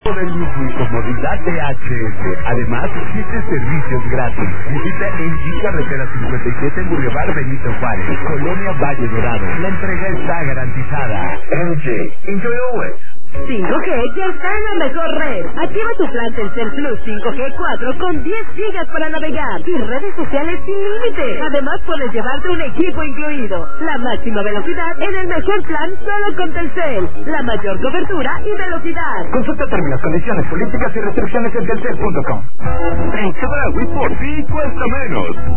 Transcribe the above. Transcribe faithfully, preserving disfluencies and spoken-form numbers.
de lujo y comodidad de H S. Además, siete servicios gratis. Visita en G Carretera cincuenta y siete en Boulevard Benito Juárez, Colonia Valle Dorado. La entrega está garantizada. M J, enjoy always. cinco G ya está en la mejor red. Activa tu plan Telcel Plus cinco G cuatro con diez gigas para navegar y redes sociales sin límite. Además puedes llevarte un equipo incluido. La máxima velocidad en el mejor plan solo con Telcel. La mayor cobertura y velocidad. Consulta términos, condiciones, políticas y restricciones en telcel punto com. En Chedraui por ti cuesta menos.